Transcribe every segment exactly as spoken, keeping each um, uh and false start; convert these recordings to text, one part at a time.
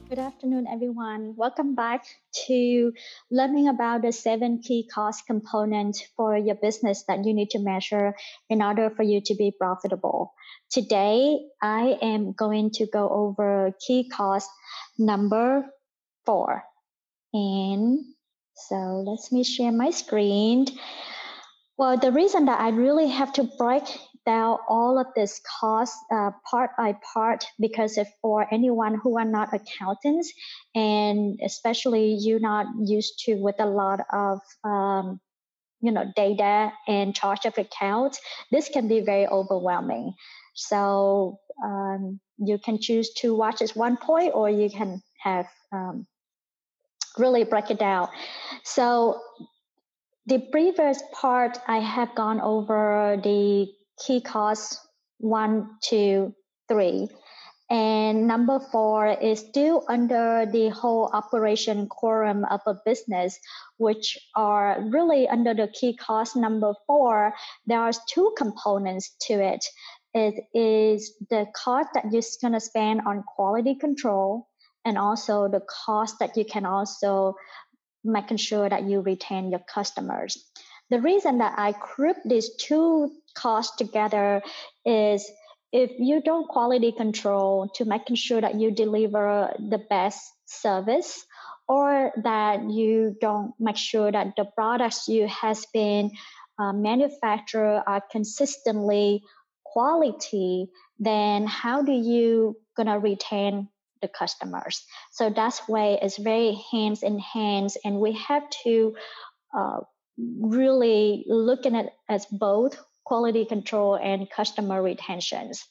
Good afternoon, everyone. Welcome back to learning about the seven key cost components for your business that you need to measure in order for you to be profitable. Today, I am going to go over key cost number four. And so let me share my screen. Well, the reason that I really have to break down all of this cost uh, part by part, because if for anyone who are not accountants, and especially you're not used to with a lot of um, you know data and charge of account, this can be very overwhelming. So um, you can choose to watch this one point, or you can have um, really break it down. So the previous part, I have gone over the key costs one, two, three. And number four is still under the whole operation quorum of a business, which are really under the key cost number four. There are two components to it. It is the cost that you're going to spend on quality control, and also the cost that you can also making sure that you retain your customers. The reason that I group these two costs together is if you don't quality control to making sure that you deliver the best service, or that you don't make sure that the products you has been uh, manufactured are consistently quality, then how do you gonna retain the customers? So that's why it's very hands in hands, and we have to uh, really look at it as both quality control and customer retentions.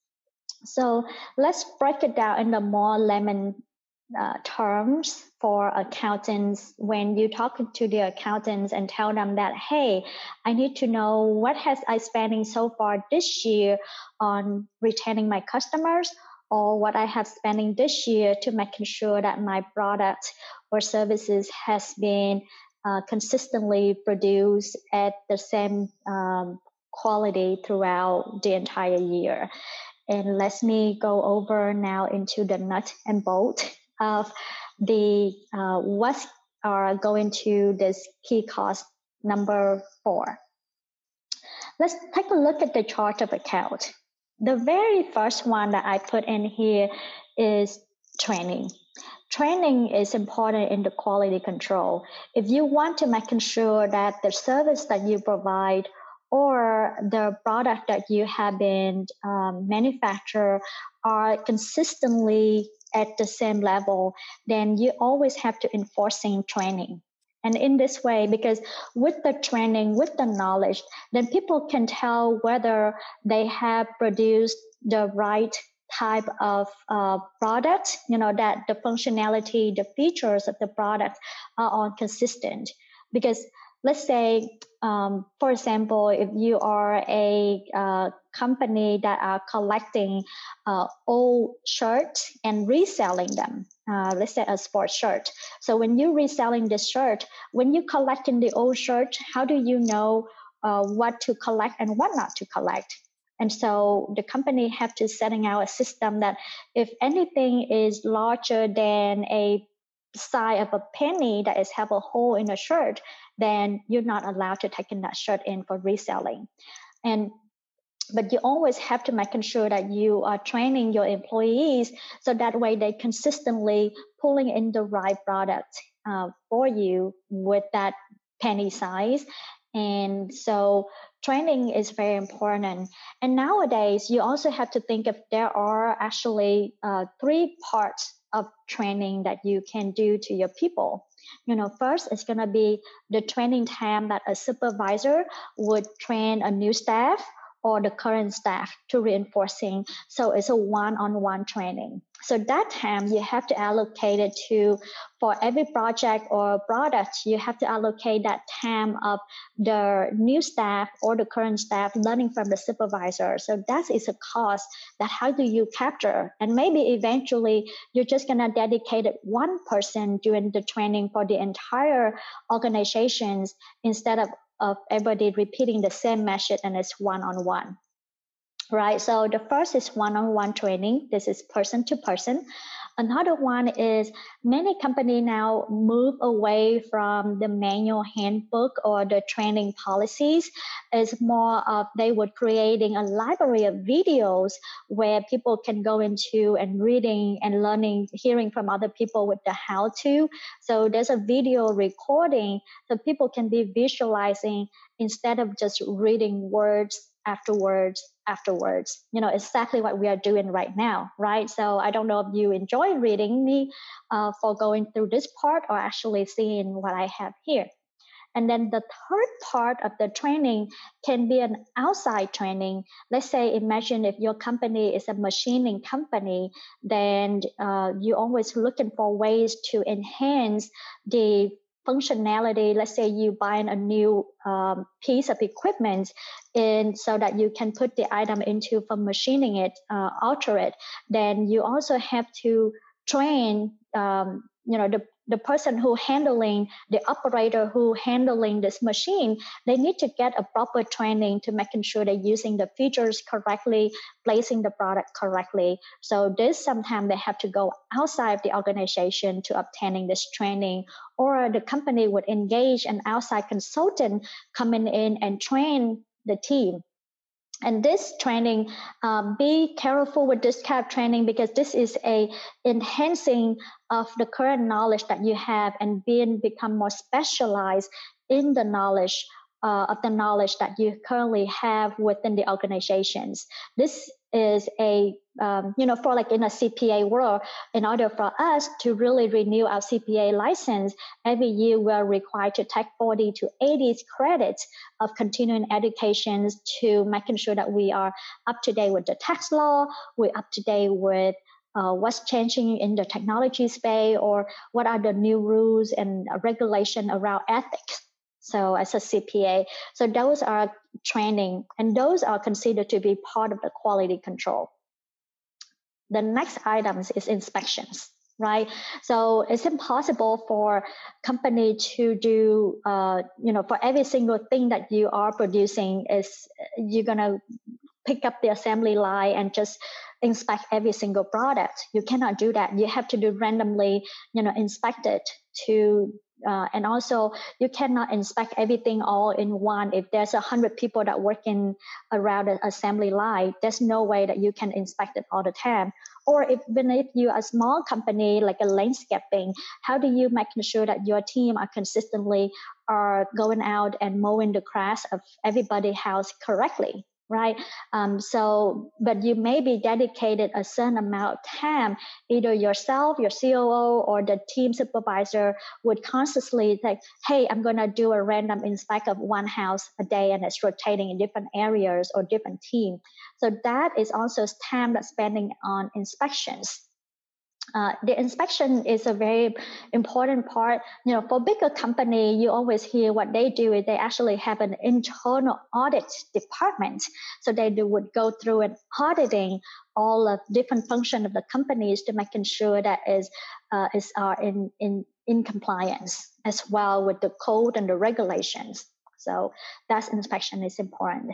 So let's break it down in the more layman uh, terms for accountants. When you talk to the accountants and tell them that, hey, I need to know what has I spending so far this year on retaining my customers, or what I have spending this year to making sure that my product or services has been uh, consistently produced at the same um, quality throughout the entire year. And let me go over now into the nut and bolt of the uh, what are going to this key cost number four. Let's take a look at the chart of account. The very first one that I put in here is training. Training is important in the quality control. If you want to make sure that the service that you provide or the product that you have been um, manufactured are consistently at the same level, then you always have to enforcing training. And in this way, because with the training, with the knowledge, then people can tell whether they have produced the right type of uh, product, you know, that the functionality, the features of the product are all consistent. Because let's say, um, for example, if you are a uh, company that are collecting uh, old shirts and reselling them, uh, let's say a sports shirt. So when you're reselling this shirt, when you're collecting the old shirt, how do you know uh, what to collect and what not to collect? And so the company have to setting out a system that if anything is larger than a size of a penny that is have a hole in a shirt, then you're not allowed to take in that shirt in for reselling. And but you always have to make sure that you are training your employees so that way they consistently pulling in the right product uh, for you with that penny size. And so training is very important. And nowadays, you also have to think if there are actually uh, three parts of training that you can do to your people. You know, first, it's going to be the training time that a supervisor would train a new staff or the current staff to reinforcing. So it's a one-on-one training. So that time you have to allocate it to, for every project or product, you have to allocate that time of the new staff or the current staff learning from the supervisor. So that is a cost that how do you capture? And maybe eventually you're just gonna dedicate one person during the training for the entire organizations instead of of everybody repeating the same message, and it's one-on-one, right? So the first is one-on-one training. This is person to person. Another one is many companies now move away from the manual handbook or the training policies. It's more of they were creating a library of videos where people can go into and reading and learning, hearing from other people with the how to. So there's a video recording so people can be visualizing instead of just reading words after words afterwards. You know, exactly what we are doing right now, right? So I don't know if you enjoy reading me uh, for going through this part or actually seeing what I have here. And then the third part of the training can be an outside training. Let's say, imagine if your company is a machining company, then uh, you're always looking for ways to enhance the functionality. Let's say you buying a new um, piece of equipment, and so that you can put the item into for machining it, uh, alter it. Then you also have to train, um, you know, the the person who handling the operator who handling this machine. They need to get a proper training to making sure they're using the features correctly, placing the product correctly. So this sometimes they have to go outside the organization to obtaining this training, or the company would engage an outside consultant coming in and train the team. And this training, um, be careful with this kind of training, because this is a enhancing of the current knowledge that you have and being become more specialized in the knowledge uh, of the knowledge that you currently have within the organizations. This is a, um, you know, for like in a C P A world, in order for us to really renew our C P A license, every year we're required to take forty to eighty credits of continuing educations to making sure that we are up to date with the tax law, we're up to date with uh, what's changing in the technology space, or what are the new rules and regulation around ethics. So as a C P A, so those are training, and those are considered to be part of the quality control. The next items is inspections, right? So it's impossible for company to do, uh, you know, for every single thing that you are producing is you're gonna pick up the assembly line and just inspect every single product. You cannot do that. You have to do randomly, you know, inspect it to uh, and also you cannot inspect everything all in one. If there's a hundred people that working around an assembly line, there's no way that you can inspect it all the time. Or if, even if you're a small company like a landscaping, how do you make sure that your team are consistently are going out and mowing the grass of everybody's house correctly? Right. Um, so, but you may be dedicated a certain amount of time, either yourself, your C O O, or the team supervisor would constantly say, hey, I'm going to do a random inspect of one house a day, and it's rotating in different areas or different team. So that is also time that's spending on inspections. Uh, the inspection is a very important part. You know, for bigger company, you always hear what they do is they actually have an internal audit department. So they do, would go through and auditing all of different functions of the companies to making sure that is uh, is are in in in compliance as well with the code and the regulations. So that inspection is important.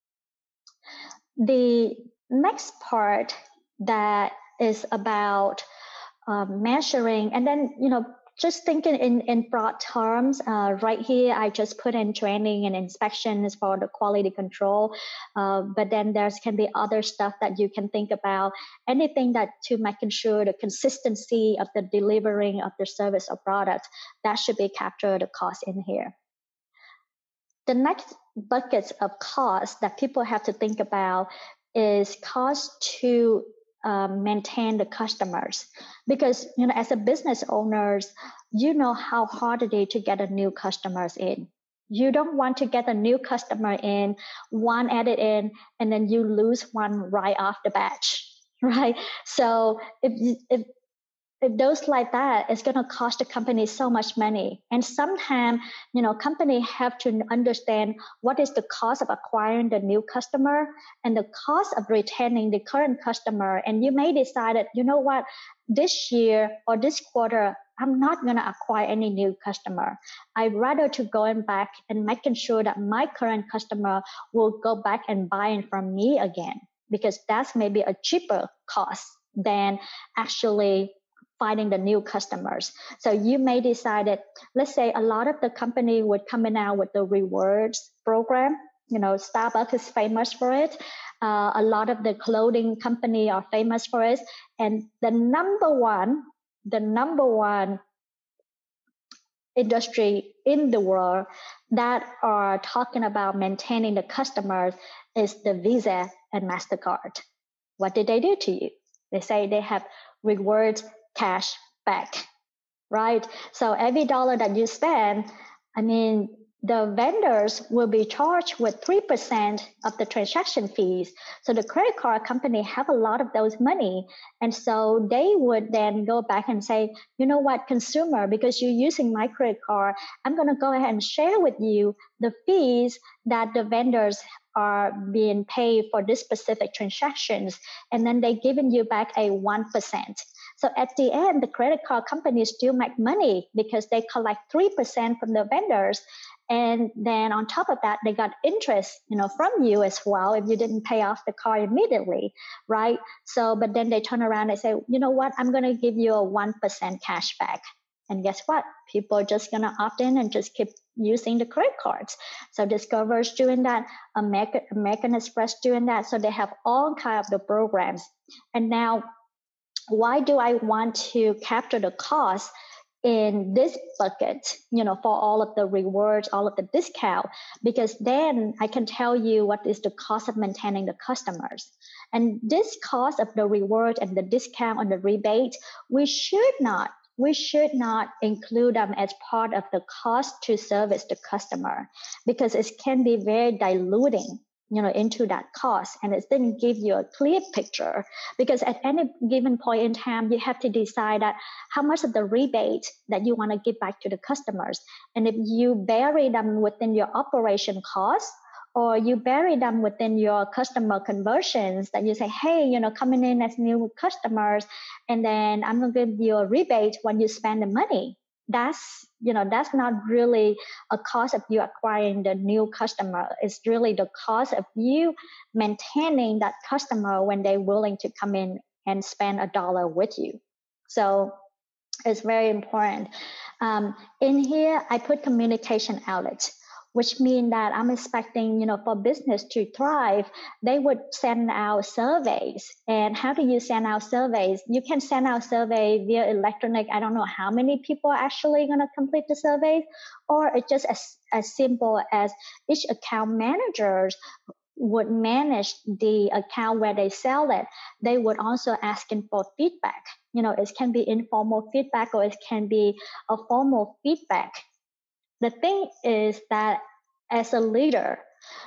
The next part that is about um, measuring, and then, you know, just thinking in, in broad terms, uh, right here, I just put in training and inspections for the quality control. Uh, but then there's can be other stuff that you can think about, anything that to making sure the consistency of the delivering of the service or product, that should be captured the cost in here. The next buckets of cost that people have to think about is cost to um, maintain the customers, because, you know, as a business owners, you know how hard it is to get a new customers in. You don't want to get a new customer in, one added in, and then you lose one right off the batch, right? So if if if those like that, it's going to cost the company so much money. And sometimes, you know, company have to understand what is the cost of acquiring the new customer and the cost of retaining the current customer. And you may decide that, you know what, this year or this quarter, I'm not going to acquire any new customer. I'd rather to going back and making sure that my current customer will go back and buying from me again, because that's maybe a cheaper cost than actually finding the new customers. So you may decide that, let's say a lot of the company would come in out with the rewards program. You know, Starbucks is famous for it. Uh, a lot of the clothing company are famous for it. And the number one, the number one industry in the world that are talking about maintaining the customers is the Visa and MasterCard. What did they do to you? They say they have rewards cash back, right? So every dollar that you spend, I mean, the vendors will be charged with three percent of the transaction fees. So the credit card company have a lot of those money. And so they would then go back and say, you know what, consumer, because you're using my credit card, I'm going to go ahead and share with you the fees that the vendors are being paid for this specific transactions. And then they giving you back a one percent. So at the end, the credit card companies still make money because they collect three percent from the vendors. And then on top of that, they got interest, you know, from you as well if you didn't pay off the car immediately, right? So, but then they turn around and say, you know what, I'm going to give you a one percent cash back. And guess what? People are just going to opt in and just keep using the credit cards. So Discover's doing that, American, American Express doing that. So they have all kinds of the programs. And now, why do I want to capture the cost in this bucket, you know, for all of the rewards, all of the discount? Because then I can tell you what is the cost of maintaining the customers. And this cost of the reward and the discount and the rebate, we should not, we should not include them as part of the cost to service the customer, because it can be very diluting, you know, into that cost, and it didn't give you a clear picture. Because at any given point in time, you have to decide that how much of the rebate that you want to give back to the customers. And if you bury them within your operation costs, or you bury them within your customer conversions, that you say, hey, you know, coming in as new customers, and then I'm going to give you a rebate when you spend the money. That's, you know, that's not really a cost of you acquiring the new customer. It's really the cost of you maintaining that customer when they're willing to come in and spend a dollar with you. So it's very important. Um, in here, I put communication outlets, which means that I'm expecting, you know, for business to thrive, they would send out surveys. And how do you send out surveys? You can send out survey via electronic. I don't know how many people are actually going to complete the survey, or it's just as, as simple as each account managers would manage the account where they sell it. They would also asking for feedback. You know, it can be informal feedback or it can be a formal feedback. The thing is that as a leader,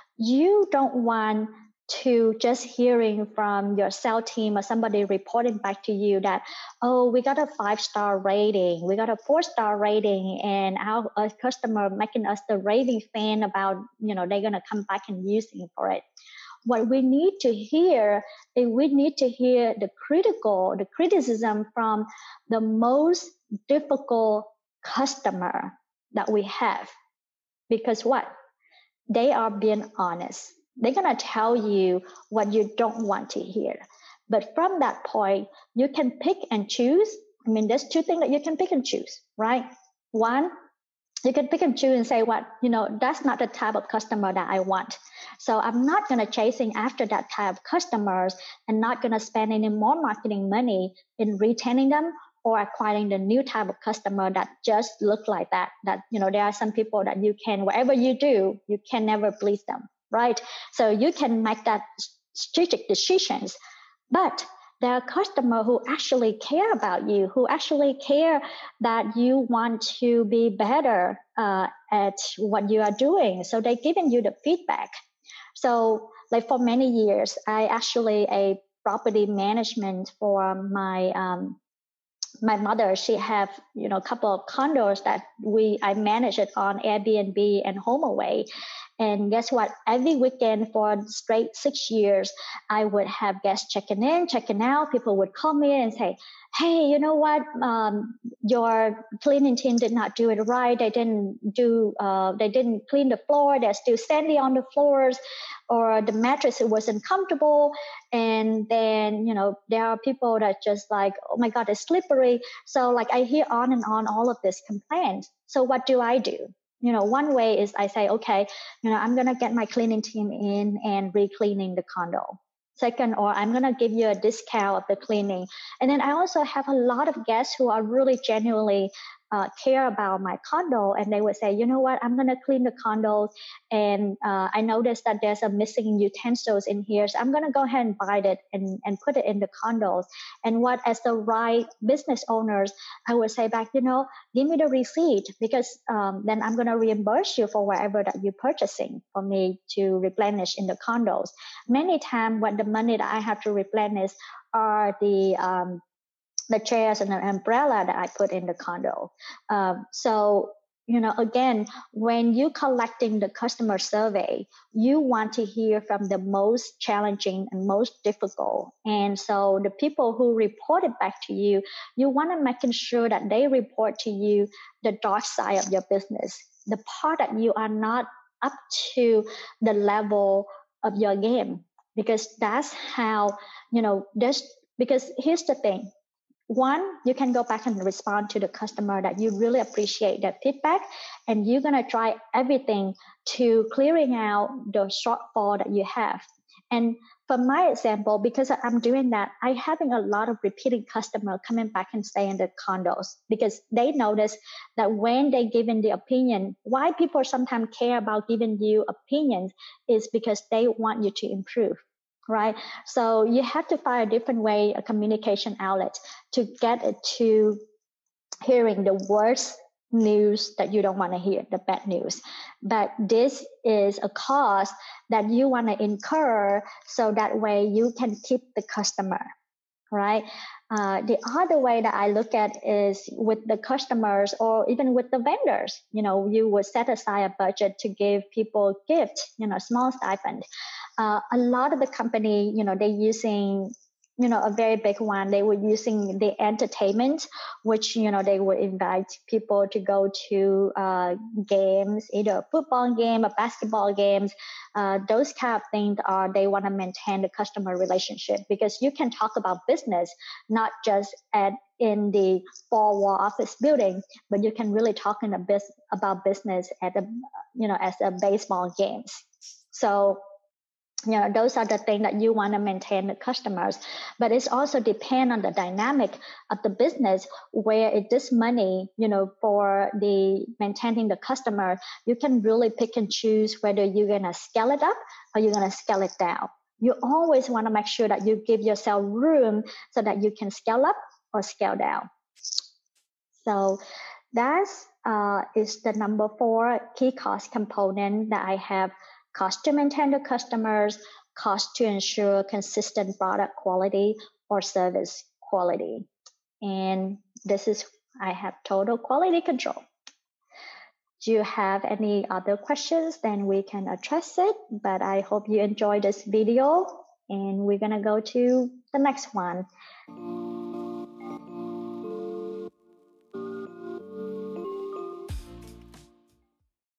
you don't want to just hearing from your sales team or somebody reporting back to you that, oh, we got a five-star rating, we got a four-star rating, and our, our customer making us the raving fan about, you know, they're going to come back and using for it. What we need to hear is we need to hear the critical, the criticism from the most difficult customer that we have. Because what? They are being honest. They're going to tell you what you don't want to hear. But from that point, you can pick and choose. I mean, there's two things that you can pick and choose, right? One, you can pick and choose and say, what, you know, that's not the type of customer that I want. So I'm not going to chasing after that type of customers and not going to spend any more marketing money in retaining them or acquiring the new type of customer that just look like that. That, you know, there are some people that you can, whatever you do, you can never please them, right? So you can make that strategic decisions. But there are customers who actually care about you, who actually care that you want to be better uh, at what you are doing. So they're giving you the feedback. So like for many years, I actually a property management for my um, my mother. She have, you know, a couple of condos that we I manage it on Airbnb and HomeAway. And guess what? Every weekend for straight six years, I would have guests checking in, checking out. People would call me and say, hey, you know what? Um, your cleaning team did not do it right. They didn't do, uh, they didn't clean the floor. There's still sandy on the floors, or the mattress, it wasn't comfortable. And then, you know, there are people that just like, oh my God, it's slippery. So like I hear on and on all of this complaints. So what do I do? You know, one way is I say, okay, you know, I'm going to get my cleaning team in and re-cleaning the condo. Second, or I'm going to give you a discount of the cleaning. And then I also have a lot of guests who are really genuinely uh, care about my condo, and they would say, you know what, I'm going to clean the condos, and uh, I noticed that there's a missing utensils in here, so I'm going to go ahead and buy it and, and put it in the condos. And what, as the right business owners, I would say back, you know, give me the receipt, because um, then I'm going to reimburse you for whatever that you're purchasing for me to replenish in the condos. Many times what the money that I have to replenish are the um, the chairs and the umbrella that I put in the condo. Um, so, you know, again, when you're collecting the customer survey, you want to hear from the most challenging and most difficult. And so the people who report it back to you, you want to make sure that they report to you the dark side of your business, the part that you are not up to the level of your game, because that's how, you know, there's, because here's the thing. One, you can go back and respond to the customer that you really appreciate their feedback, and you're going to try everything to clearing out the shortfall that you have. And for my example, because I'm doing that, I'm having a lot of repeating customers coming back and staying in the condos, because they notice that when they give in the opinion, why people sometimes care about giving you opinions is because they want you to improve. Right. So you have to find a different way, a communication outlet to get it to hearing the worst news that you don't want to hear, the bad news. But this is a cost that you want to incur, so that way you can keep the customer. Right. Uh, the other way that I look at is with the customers, or even with the vendors. You know, you would set aside a budget to give people gifts, you know, small stipend. Uh, a lot of the company, you know, they're using, you know, a very big one, they were using the entertainment, which, you know, they would invite people to go to uh, games, either a football game, a basketball games. Uh, those kind of things are, they want to maintain the customer relationship, because you can talk about business, not just at in the four-wall office building, but you can really talk in a bis- about business at the, you know, as a baseball games. So, you know, those are the things that you want to maintain the customers. But it's also depend on the dynamic of the business, where it this money, you know, for the maintaining the customer, you can really pick and choose whether you're going to scale it up or you're going to scale it down. You always want to make sure that you give yourself room so that you can scale up or scale down. So that's uh, is the number four key cost component that I have: cost to maintain the customers, cost to ensure consistent product quality or service quality. And this is, I have total quality control. Do you have any other questions? Then we can address it. But I hope you enjoyed this video, and we're going to go to the next one.